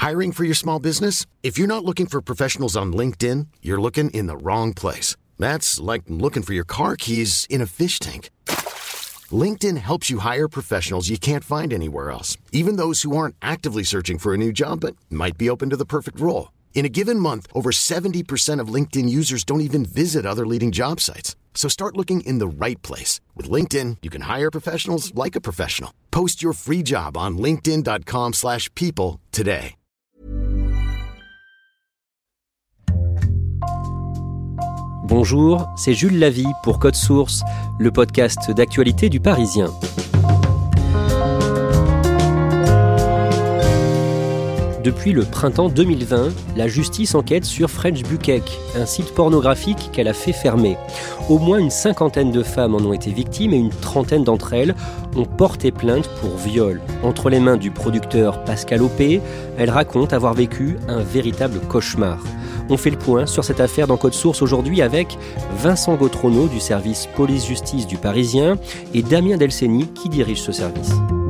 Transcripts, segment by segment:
Hiring for your small business? If you're not looking for professionals on LinkedIn, you're looking in the wrong place. That's like looking for your car keys in a fish tank. LinkedIn helps you hire professionals you can't find anywhere else, even those who aren't actively searching for a new job but might be open to the perfect role. In a given month, over 70% of LinkedIn users don't even visit other leading job sites. So start looking in the right place. With LinkedIn, you can hire professionals like a professional. Post your free job on linkedin.com/people today. Bonjour, c'est Jules Lavie pour Code Source, le podcast d'actualité du Parisien. Depuis le printemps 2020, la justice enquête sur French Bukkake, un site pornographique qu'elle a fait fermer. Au moins une 50aine de femmes en ont été victimes et une 30aine d'entre elles ont porté plainte pour viol. Entre les mains du producteur Pascal Opé, elle raconte avoir vécu un véritable cauchemar. On fait le point sur cette affaire dans Code Source aujourd'hui avec Vincent Gautrono du service police-justice du Parisien et Damien Delceni qui dirige ce service.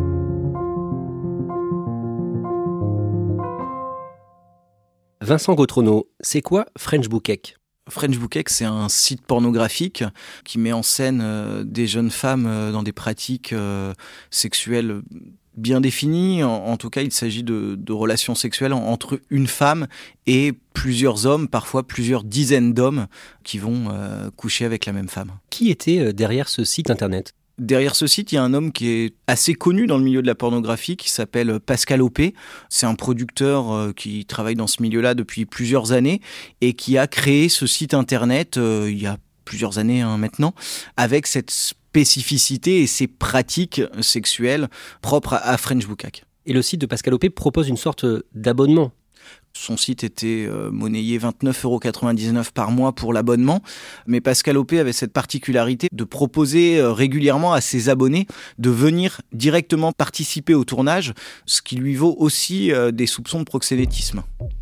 Vincent Gautrono, c'est quoi French Bukkake ? French Bukkake, c'est un site pornographique qui met en scène des jeunes femmes dans des pratiques sexuelles bien définies. En tout cas, il s'agit de relations sexuelles entre une femme et plusieurs hommes, parfois plusieurs dizaines d'hommes qui vont coucher avec la même femme. Qui était derrière ce site internet ? Derrière ce site, il y a un homme qui est assez connu dans le milieu de la pornographie, qui s'appelle Pascal Opé. C'est un producteur qui travaille dans ce milieu-là depuis plusieurs années et qui a créé ce site internet il y a plusieurs années maintenant, avec cette spécificité et ces pratiques sexuelles propres à French Bukkake. Et le site de Pascal Opé propose une sorte d'abonnement. Son site était monnayé 29,99 € par mois pour l'abonnement. Mais Pascal Opé avait cette particularité de proposer régulièrement à ses abonnés de venir directement participer au tournage, ce qui lui vaut aussi des soupçons de proxénétisme.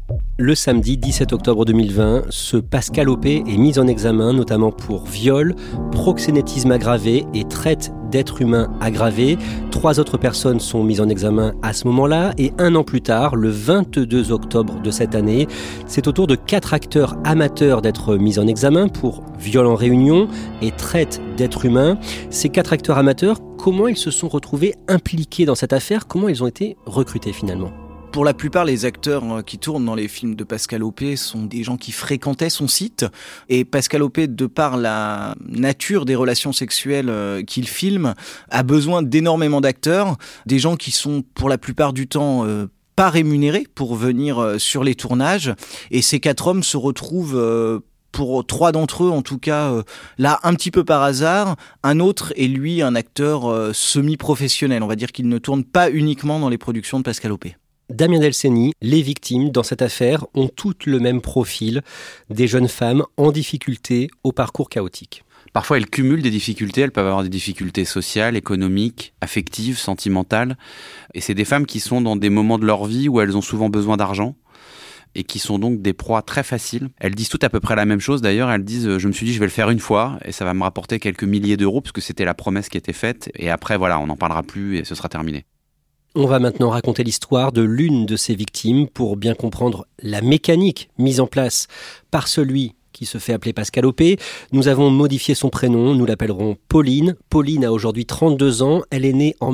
Le samedi 17 octobre 2020, ce Pascal Opé est mis en examen notamment pour viol, proxénétisme aggravé et traite d'êtres humains aggravé. 3 autres personnes sont mises en examen à ce moment-là et 1 an plus tard, le 22 octobre de cette année, c'est au tour de 4 acteurs amateurs d'être mis en examen pour viol en réunion et traite d'êtres humains. Ces 4 acteurs amateurs, comment ils se sont retrouvés impliqués dans cette affaire ? Comment ils ont été recrutés finalement ? Pour la plupart, les acteurs qui tournent dans les films de Pascal Opé sont des gens qui fréquentaient son site. Et Pascal Opé, de par la nature des relations sexuelles qu'il filme, a besoin d'énormément d'acteurs, des gens qui sont pour la plupart du temps pas rémunérés pour venir sur les tournages. Et ces 4 hommes se retrouvent pour 3 d'entre eux, en tout cas, là, un petit peu par hasard. Un autre est, lui, un acteur semi-professionnel. On va dire qu'il ne tourne pas uniquement dans les productions de Pascal Opé. Damien Delceni, les victimes dans cette affaire ont toutes le même profil, des jeunes femmes en difficulté au parcours chaotique. Parfois, elles cumulent des difficultés, elles peuvent avoir des difficultés sociales, économiques, affectives, sentimentales. Et c'est des femmes qui sont dans des moments de leur vie où elles ont souvent besoin d'argent et qui sont donc des proies très faciles. Elles disent toutes à peu près la même chose d'ailleurs, elles disent « je me suis dit je vais le faire une fois et ça va me rapporter quelques milliers d'euros » parce que c'était la promesse qui était faite et après voilà, on n'en parlera plus et ce sera terminé. On va maintenant raconter l'histoire de l'une de ces victimes pour bien comprendre la mécanique mise en place par celui qui se fait appeler Pascal Opé. Nous avons modifié son prénom, nous l'appellerons Pauline. Pauline a aujourd'hui 32 ans, elle est née en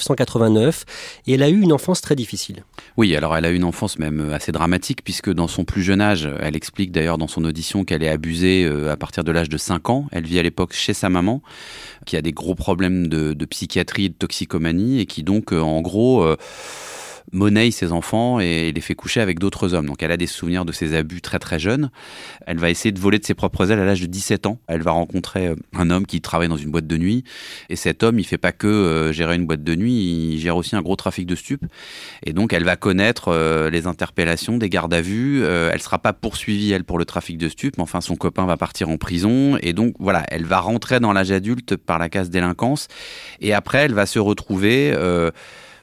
1989 et elle a eu une enfance très difficile. Oui, alors elle a eu une enfance même assez dramatique puisque dans son plus jeune âge, elle explique d'ailleurs dans son audition qu'elle est abusée à partir de l'âge de 5 ans. Elle vit à l'époque chez sa maman qui a des gros problèmes de psychiatrie et de toxicomanie et qui donc en gros monnaie ses enfants et les fait coucher avec d'autres hommes. Donc elle a des souvenirs de ses abus très très jeunes. Elle va essayer de voler de ses propres ailes à l'âge de 17 ans. Elle va rencontrer un homme qui travaille dans une boîte de nuit. Et cet homme, il fait pas que gérer une boîte de nuit, il gère aussi un gros trafic de stupes. Et donc elle va connaître les interpellations, des gardes à vue. Elle sera pas poursuivie, elle, pour le trafic de stupes, mais enfin son copain va partir en prison. Et donc voilà, elle va rentrer dans l'âge adulte par la case délinquance. Et après, elle va se retrouver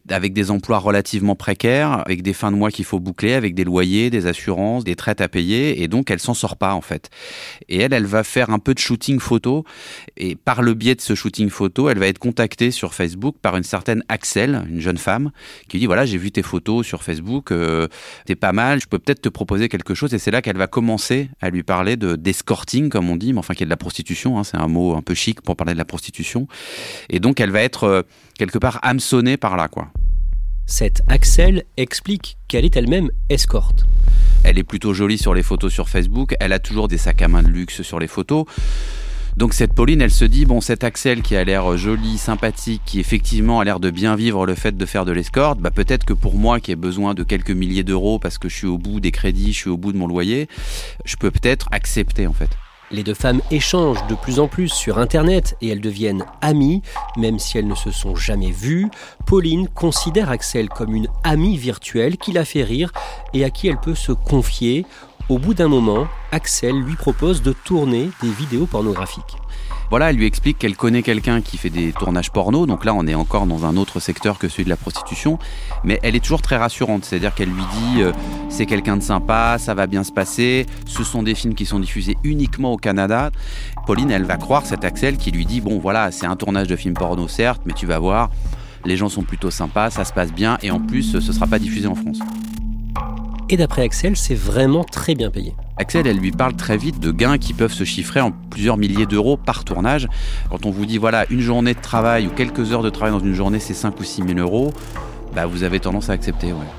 avec des emplois relativement précaires, avec des fins de mois qu'il faut boucler, avec des loyers, des assurances, des traites à payer, et donc elle s'en sort pas en fait. Et elle va faire un peu de shooting photo, et par le biais de ce shooting photo, elle va être contactée sur Facebook par une certaine Axel, une jeune femme, qui dit voilà, j'ai vu tes photos sur Facebook, t'es pas mal, je peux peut-être te proposer quelque chose, et c'est là qu'elle va commencer à lui parler d'escorting, comme on dit, mais enfin qui est de la prostitution, hein, c'est un mot un peu chic pour parler de la prostitution, et donc elle va être quelque part hameçonnée par là, quoi. Cette Axel explique qu'elle est elle-même escorte. Elle est plutôt jolie sur les photos sur Facebook, elle a toujours des sacs à main de luxe sur les photos. Donc cette Pauline, elle se dit, bon, cette Axel qui a l'air jolie, sympathique, qui effectivement a l'air de bien vivre le fait de faire de l'escorte, bah peut-être que pour moi qui ai besoin de quelques milliers d'euros parce que je suis au bout des crédits, je suis au bout de mon loyer, je peux peut-être accepter en fait. Les deux femmes échangent de plus en plus sur Internet et elles deviennent amies, même si elles ne se sont jamais vues. Pauline considère Axel comme une amie virtuelle qui la fait rire et à qui elle peut se confier. Au bout d'un moment, Axel lui propose de tourner des vidéos pornographiques. Voilà, elle lui explique qu'elle connaît quelqu'un qui fait des tournages porno, donc là on est encore dans un autre secteur que celui de la prostitution, mais elle est toujours très rassurante, c'est-à-dire qu'elle lui dit c'est quelqu'un de sympa, ça va bien se passer, ce sont des films qui sont diffusés uniquement au Canada. Pauline, elle va croire cet Axel qui lui dit bon voilà, c'est un tournage de film porno certes, mais tu vas voir, les gens sont plutôt sympas, ça se passe bien, et en plus ce sera pas diffusé en France. Et d'après Axel, c'est vraiment très bien payé. Axel, elle lui parle très vite de gains qui peuvent se chiffrer en plusieurs milliers d'euros par tournage. Quand on vous dit, voilà, une journée de travail ou quelques heures de travail dans une journée, c'est 5 ou 6 000 euros, bah, vous avez tendance à accepter, ouais.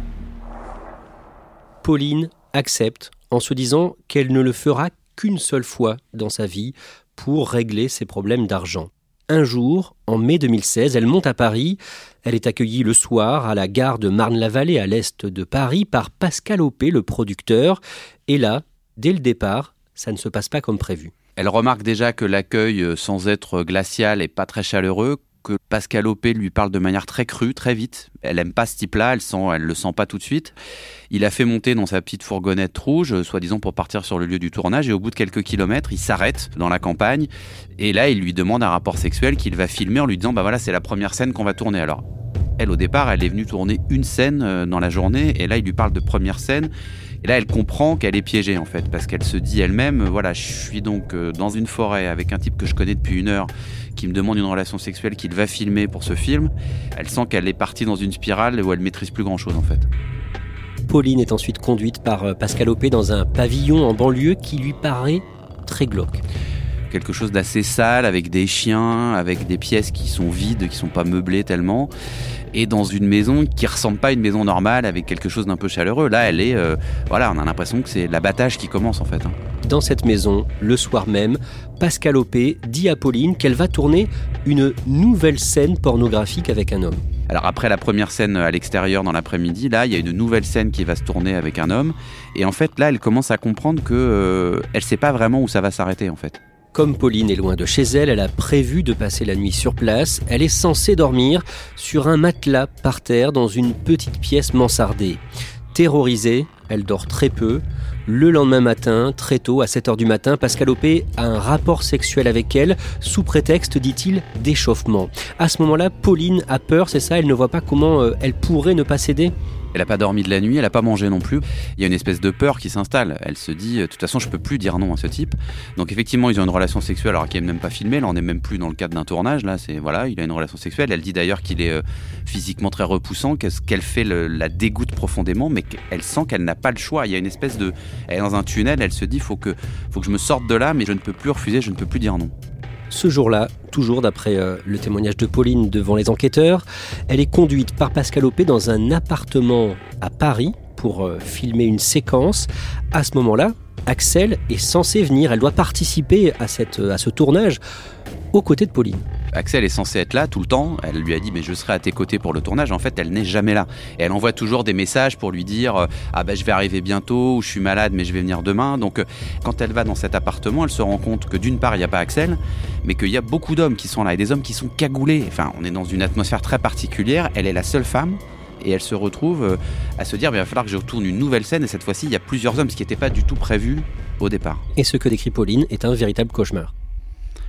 Pauline accepte en se disant qu'elle ne le fera qu'une seule fois dans sa vie pour régler ses problèmes d'argent. Un jour, en mai 2016, elle monte à Paris. Elle est accueillie le soir à la gare de Marne-la-Vallée, à l'est de Paris, par Pascal Opé, le producteur. Et là, dès le départ, ça ne se passe pas comme prévu. Elle remarque déjà que l'accueil, sans être glacial, n'est pas très chaleureux, que Pascal Opé lui parle de manière très crue, très vite. Elle aime pas ce type-là, elle le sent pas tout de suite. Il a fait monter dans sa petite fourgonnette rouge, soi-disant pour partir sur le lieu du tournage, et au bout de quelques kilomètres, il s'arrête dans la campagne, et là, il lui demande un rapport sexuel qu'il va filmer en lui disant, bah voilà, c'est la première scène qu'on va tourner. Alors, elle, au départ, elle est venue tourner une scène dans la journée, et là, il lui parle de première scène. Et là, elle comprend qu'elle est piégée, en fait, parce qu'elle se dit elle-même, voilà, je suis donc dans une forêt avec un type que je connais depuis 1 heure, qui me demande une relation sexuelle qu'il va filmer pour ce film. Elle sent qu'elle est partie dans une spirale où elle maîtrise plus grand-chose, en fait. Pauline est ensuite conduite par Pascal Opé dans un pavillon en banlieue qui lui paraît très glauque. Quelque chose d'assez sale, avec des chiens, avec des pièces qui sont vides, qui sont pas meublées tellement, et dans une maison qui ressemble pas à une maison normale, avec quelque chose d'un peu chaleureux. Là, elle est, voilà, on a l'impression que c'est l'abattage qui commence en fait. Dans cette maison, le soir même, Pascal Opé dit à Pauline qu'elle va tourner une nouvelle scène pornographique avec un homme. Alors après la première scène à l'extérieur dans l'après-midi, là, il y a une nouvelle scène qui va se tourner avec un homme, et en fait, là, elle commence à comprendre que elle sait pas vraiment où ça va s'arrêter en fait. Comme Pauline est loin de chez elle, elle a prévu de passer la nuit sur place. Elle est censée dormir sur un matelas par terre dans une petite pièce mansardée. Terrorisée, elle dort très peu. Le lendemain matin, très tôt, à 7h du matin, Pascal Opé a un rapport sexuel avec elle, sous prétexte, dit-il, d'échauffement. À ce moment-là, Pauline a peur, c'est ça, elle ne voit pas comment elle pourrait ne pas céder. Elle n'a pas dormi de la nuit, elle n'a pas mangé non plus. Il y a une espèce de peur qui s'installe. Elle se dit, de toute façon, je ne peux plus dire non à ce type. Donc effectivement, ils ont une relation sexuelle alors qu'ils n'aiment même pas filmer. Là, on n'est même plus dans le cadre d'un tournage. Là, c'est voilà, il a une relation sexuelle. Elle dit d'ailleurs qu'il est physiquement très repoussant, qu'elle fait la dégoûte profondément, mais qu'elle sent qu'elle n'a pas le choix. Il y a une espèce de... Elle est dans un tunnel, elle se dit, faut que je me sorte de là, mais je ne peux plus refuser, je ne peux plus dire non. Ce jour-là, toujours d'après le témoignage de Pauline devant les enquêteurs, elle est conduite par Pascal Opé dans un appartement à Paris pour filmer une séquence. À ce moment-là, Axel est censée venir, elle doit participer à ce tournage aux côtés de Pauline. Axel est censée être là tout le temps, elle lui a dit mais je serai à tes côtés pour le tournage, en fait elle n'est jamais là. Et elle envoie toujours des messages pour lui dire ah ben je vais arriver bientôt, ou je suis malade mais je vais venir demain. Donc quand elle va dans cet appartement, elle se rend compte que d'une part il n'y a pas Axel, mais qu'il y a beaucoup d'hommes qui sont là, et des hommes qui sont cagoulés. Enfin on est dans une atmosphère très particulière, elle est la seule femme. Et elle se retrouve à se dire il va falloir que je retourne une nouvelle scène, et cette fois-ci il y a plusieurs hommes, ce qui n'était pas du tout prévu au départ. Et ce que décrit Pauline est un véritable cauchemar.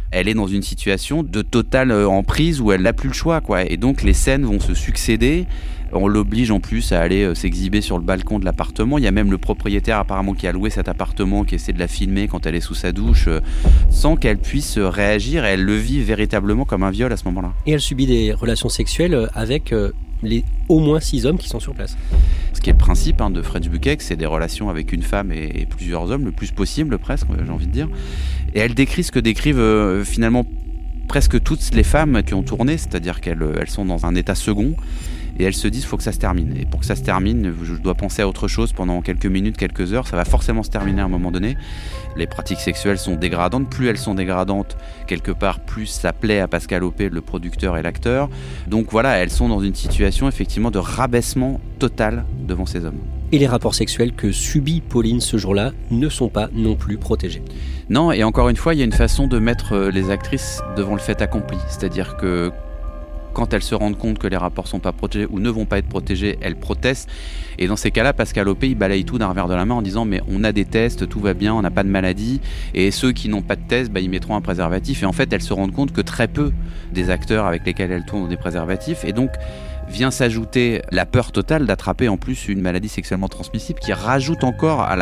elle est dans une situation de totale emprise où elle n'a plus le choix, quoi. Et donc les scènes vont se succéder. On l'oblige en plus à aller s'exhiber sur le balcon de l'appartement. Il y a même le propriétaire apparemment qui a loué cet appartement qui essaie de la filmer quand elle est sous sa douche sans qu'elle puisse réagir. Et elle le vit véritablement comme un viol à ce moment-là. Et elle subit des relations sexuelles avec les au moins 6 hommes qui sont sur place. Ce qui est le principe de Fred Buckek, c'est des relations avec une femme et plusieurs hommes, le plus possible presque, j'ai envie de dire. Et elle décrit ce que décrivent finalement presque toutes les femmes qui ont tourné, c'est-à-dire qu'elles sont dans un état second. Et elles se disent, il faut que ça se termine. Et pour que ça se termine, je dois penser à autre chose pendant quelques minutes, quelques heures. Ça va forcément se terminer à un moment donné. Les pratiques sexuelles sont dégradantes. Plus elles sont dégradantes, quelque part, plus ça plaît à Pascal Opé, le producteur et l'acteur. Donc voilà, elles sont dans une situation effectivement de rabaissement total devant ces hommes. Et les rapports sexuels que subit Pauline ce jour-là ne sont pas non plus protégés. Non, et encore une fois, il y a une façon de mettre les actrices devant le fait accompli. C'est-à-dire que quand elles se rendent compte que les rapports ne sont pas protégés ou ne vont pas être protégés, elles protestent. Et dans ces cas-là, Pascal Opé, il balaye tout d'un revers de la main en disant « mais on a des tests, tout va bien, on n'a pas de maladie. » Et ceux qui n'ont pas de test, ils mettront un préservatif. Et en fait, elles se rendent compte que très peu des acteurs avec lesquels elles tournent ont des préservatifs. Et donc, vient s'ajouter la peur totale d'attraper en plus une maladie sexuellement transmissible qui rajoute encore à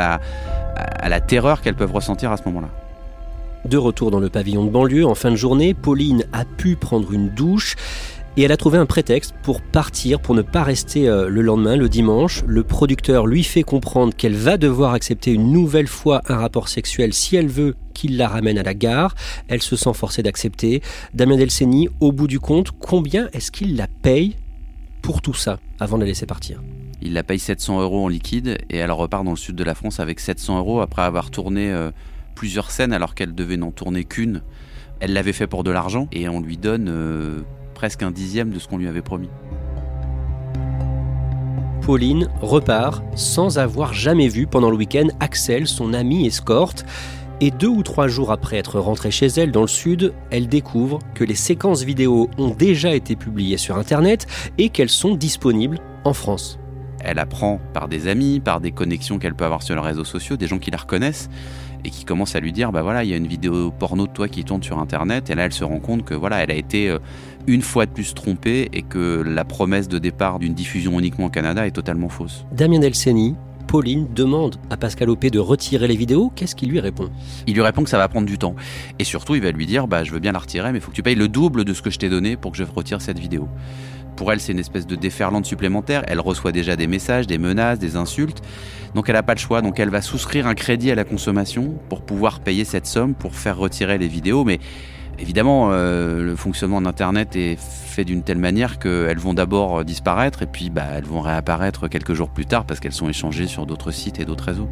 la terreur qu'elles peuvent ressentir à ce moment-là. De retour dans le pavillon de banlieue, en fin de journée, Pauline a pu prendre une douche et elle a trouvé un prétexte pour partir, pour ne pas rester le lendemain, le dimanche. Le producteur lui fait comprendre qu'elle va devoir accepter une nouvelle fois un rapport sexuel si elle veut qu'il la ramène à la gare. Elle se sent forcée d'accepter. Damien Delceni, au bout du compte, combien est-ce qu'il la paye pour tout ça avant de la laisser partir ? Il la paye 700 € en liquide et elle repart dans le sud de la France avec 700 € après avoir tourné plusieurs scènes alors qu'elle devait n'en tourner qu'une. Elle l'avait fait pour de l'argent et on lui donne presque un dixième de ce qu'on lui avait promis. Pauline repart sans avoir jamais vu pendant le week-end Axel, son ami escorte. Et 2 ou 3 jours après être rentrée chez elle dans le sud, elle découvre que les séquences vidéo ont déjà été publiées sur Internet et qu'elles sont disponibles en France. Elle apprend par des amis, par des connexions qu'elle peut avoir sur les réseaux sociaux, des gens qui la reconnaissent et qui commencent à lui dire il y a une vidéo porno de toi qui tourne sur Internet. Et là, elle se rend compte que elle a été une fois de plus trompée et que la promesse de départ d'une diffusion uniquement au Canada est totalement fausse. Damien Delceni, Pauline demande à Pascal Opé de retirer les vidéos. Qu'est-ce qu'il lui répond ? Il lui répond que ça va prendre du temps. Et surtout, il va lui dire je veux bien la retirer, mais il faut que tu payes le double de ce que je t'ai donné pour que je retire cette vidéo. Pour elle, c'est une espèce de déferlante supplémentaire. Elle reçoit déjà des messages, des menaces, des insultes. Donc elle n'a pas le choix. Donc elle va souscrire un crédit à la consommation pour pouvoir payer cette somme pour faire retirer les vidéos. Mais évidemment, le fonctionnement d'Internet est fait d'une telle manière qu'elles vont d'abord disparaître et puis elles vont réapparaître quelques jours plus tard parce qu'elles sont échangées sur d'autres sites et d'autres réseaux.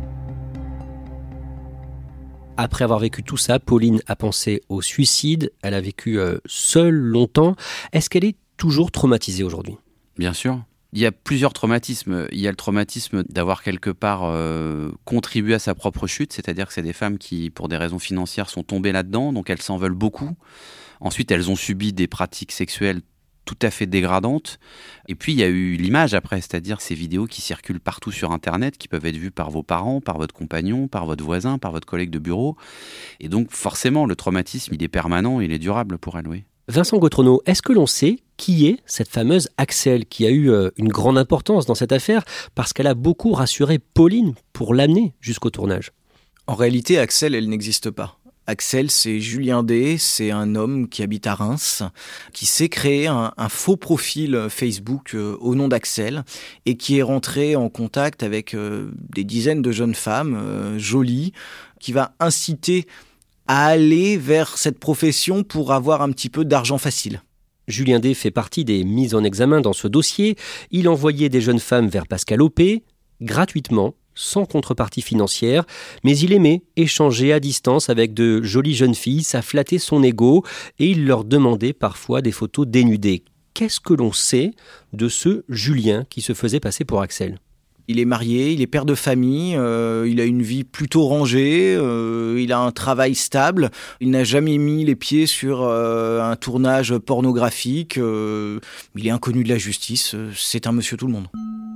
Après avoir vécu tout ça, Pauline a pensé au suicide. Elle a vécu seule longtemps. Est-ce qu'elle est toujours traumatisée aujourd'hui ? Bien sûr. Il y a plusieurs traumatismes. Il y a le traumatisme d'avoir quelque part contribué à sa propre chute, c'est-à-dire que c'est des femmes qui, pour des raisons financières, sont tombées là-dedans, donc elles s'en veulent beaucoup. Ensuite, elles ont subi des pratiques sexuelles tout à fait dégradantes. Et puis, il y a eu l'image après, c'est-à-dire ces vidéos qui circulent partout sur Internet, qui peuvent être vues par vos parents, par votre compagnon, par votre voisin, par votre collègue de bureau. Et donc, forcément, le traumatisme, il est permanent, il est durable pour elle, oui. Vincent Gautrono, est-ce que l'on sait qui est cette fameuse Axel qui a eu une grande importance dans cette affaire parce qu'elle a beaucoup rassuré Pauline pour l'amener jusqu'au tournage ? En réalité, Axel, elle n'existe pas. Axel, c'est Julien D, c'est un homme qui habite à Reims, qui s'est créé un faux profil Facebook au nom d'Axel et qui est rentré en contact avec des dizaines de jeunes femmes jolies, qui va inciter à aller vers cette profession pour avoir un petit peu d'argent facile. Julien D fait partie des mises en examen dans ce dossier. Il envoyait des jeunes femmes vers Pascal Opé, gratuitement, sans contrepartie financière, mais il aimait échanger à distance avec de jolies jeunes filles, ça flattait son ego, et il leur demandait parfois des photos dénudées. Qu'est-ce que l'on sait de ce Julien qui se faisait passer pour Axel ? Il est marié, il est père de famille, il a une vie plutôt rangée, il a un travail stable, il n'a jamais mis les pieds sur un tournage pornographique, il est inconnu de la justice, c'est un monsieur tout le monde.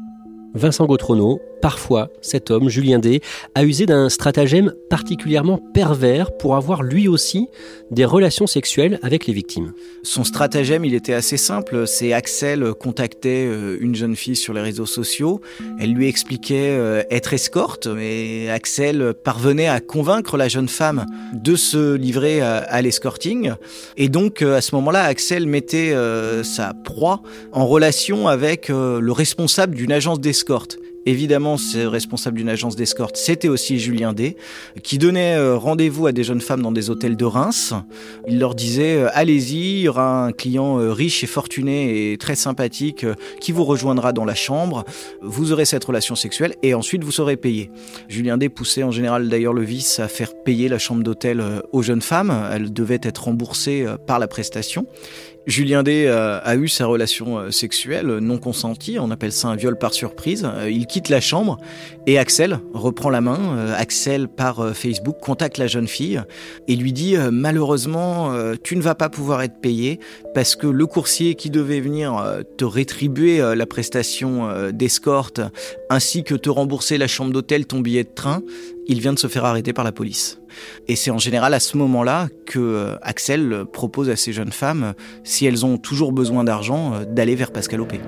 Vincent Gautrono, parfois, cet homme, Julien D, a usé d'un stratagème particulièrement pervers pour avoir lui aussi des relations sexuelles avec les victimes. Son stratagème, il était assez simple. C'est Axel contactait une jeune fille sur les réseaux sociaux. Elle lui expliquait être escorte, mais Axel parvenait à convaincre la jeune femme de se livrer à l'escorting. Et donc, à ce moment-là, Axel mettait sa proie en relation avec le responsable d'une agence d'escorte. Évidemment, ce responsable d'une agence d'escorte, c'était aussi Julien D, qui donnait rendez-vous à des jeunes femmes dans des hôtels de Reims. Il leur disait « Allez-y, il y aura un client riche et fortuné et très sympathique qui vous rejoindra dans la chambre. Vous aurez cette relation sexuelle et ensuite vous serez payé. » Julien D poussait en général d'ailleurs le vice à faire payer la chambre d'hôtel aux jeunes femmes. Elle devait être remboursée par la prestation. Julien D a eu sa relation sexuelle non consentie, on appelle ça un viol par surprise. Il quitte la chambre et Axel reprend la main. Axel, par Facebook, contacte la jeune fille et lui dit « Malheureusement, tu ne vas pas pouvoir être payé parce que le coursier qui devait venir te rétribuer la prestation d'escorte ainsi que te rembourser la chambre d'hôtel, ton billet de train, il vient de se faire arrêter par la police. » Et c'est en général à ce moment-là que Axel propose à ces jeunes femmes, si elles ont toujours besoin d'argent, d'aller vers Pascal Opé.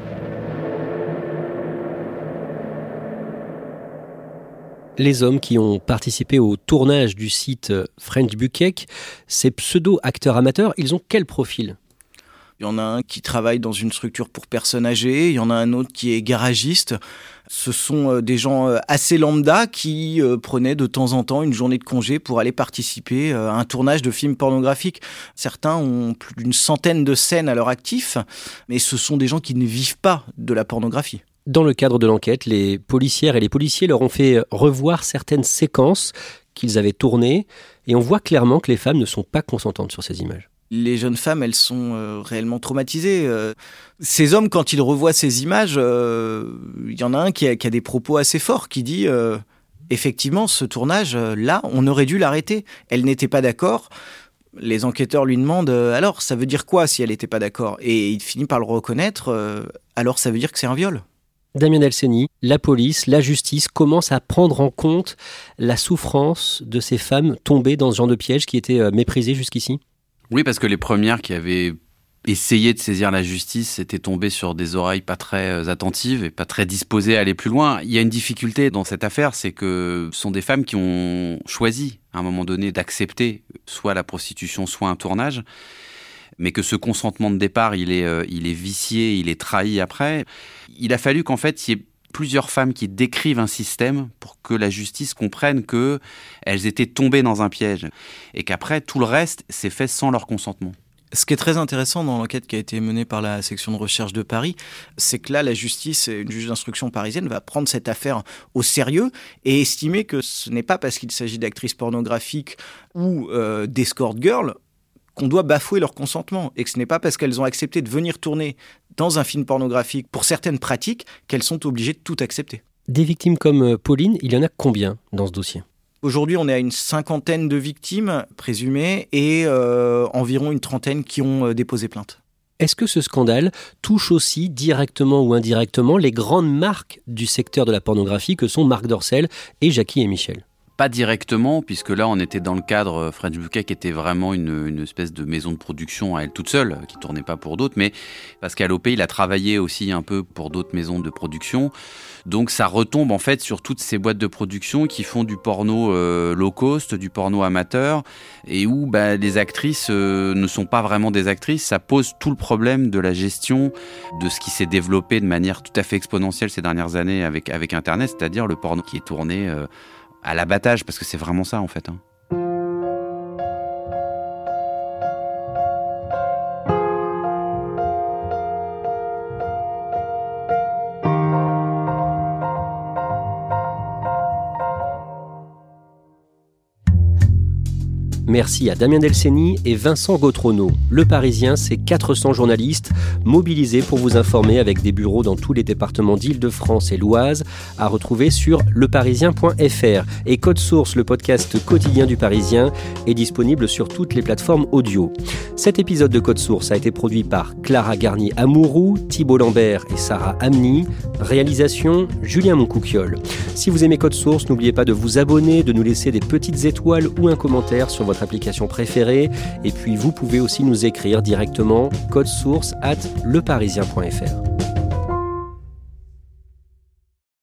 Les hommes qui ont participé au tournage du site French Bukkake, ces pseudo-acteurs amateurs, ils ont quel profil ? Il y en a un qui travaille dans une structure pour personnes âgées, il y en a un autre qui est garagiste. Ce sont des gens assez lambda qui prenaient de temps en temps une journée de congé pour aller participer à un tournage de films pornographiques. Certains ont plus d'une centaine de scènes à leur actif, mais ce sont des gens qui ne vivent pas de la pornographie. Dans le cadre de l'enquête, les policières et les policiers leur ont fait revoir certaines séquences qu'ils avaient tournées et on voit clairement que les femmes ne sont pas consentantes sur ces images. Les jeunes femmes, elles sont réellement traumatisées. Ces hommes, quand ils revoient ces images, il y en a un qui a des propos assez forts, qui dit effectivement, ce tournage-là, on aurait dû l'arrêter. Elle n'était pas d'accord. Les enquêteurs lui demandent alors, ça veut dire quoi si elle n'était pas d'accord ? Et il finit par le reconnaître. Alors, ça veut dire que c'est un viol. Damien Delceni, la police, la justice commencent à prendre en compte la souffrance de ces femmes tombées dans ce genre de piège qui était méprisé jusqu'ici. Oui, parce que les premières qui avaient essayé de saisir la justice étaient tombées sur des oreilles pas très attentives et pas très disposées à aller plus loin. Il y a une difficulté dans cette affaire, c'est que ce sont des femmes qui ont choisi à un moment donné d'accepter soit la prostitution, soit un tournage, mais que ce consentement de départ, il est vicié, il est trahi après. Il a fallu qu'en fait, il y ait plusieurs femmes qui décrivent un système pour que la justice comprenne qu'elles étaient tombées dans un piège et qu'après, tout le reste s'est fait sans leur consentement. Ce qui est très intéressant dans l'enquête qui a été menée par la section de recherche de Paris, c'est que là, la justice, une juge d'instruction parisienne, va prendre cette affaire au sérieux et estimer que ce n'est pas parce qu'il s'agit d'actrices pornographiques ou d'escort girls qu'on doit bafouer leur consentement et que ce n'est pas parce qu'elles ont accepté de venir tourner dans un film pornographique pour certaines pratiques qu'elles sont obligées de tout accepter. Des victimes comme Pauline, il y en a combien dans ce dossier ? Aujourd'hui, on est à une 50aine de victimes présumées et environ une 30aine qui ont déposé plainte. Est-ce que ce scandale touche aussi, directement ou indirectement, les grandes marques du secteur de la pornographie que sont Marc Dorcel et Jackie et Michel ? Pas directement, puisque là, on était dans le cadre, French Bukkake était vraiment une espèce de maison de production à elle toute seule, qui tournait pas pour d'autres, mais Pascal Opé, il a travaillé aussi un peu pour d'autres maisons de production. Donc ça retombe en fait sur toutes ces boîtes de production qui font du porno low cost, du porno amateur, et où les actrices ne sont pas vraiment des actrices. Ça pose tout le problème de la gestion de ce qui s'est développé de manière tout à fait exponentielle ces dernières années avec Internet, c'est-à-dire le porno qui est tourné à l'abattage, parce que c'est vraiment ça en fait. Merci à Damien Delceni et Vincent Gautrono. Le Parisien, c'est 400 journalistes mobilisés pour vous informer avec des bureaux dans tous les départements d'Île-de-France et l'Oise, à retrouver sur leparisien.fr. Et Code Source, le podcast quotidien du Parisien, est disponible sur toutes les plateformes audio. Cet épisode de Code Source a été produit par Clara Garnier-Amouroux, Thibault Lambert et Sarah Amni. Réalisation, Julien Moncouquiol. Si vous aimez Code Source, n'oubliez pas de vous abonner, de nous laisser des petites étoiles ou un commentaire sur votre application préférée. Et puis vous pouvez aussi nous écrire directement codesource@leparisien.fr.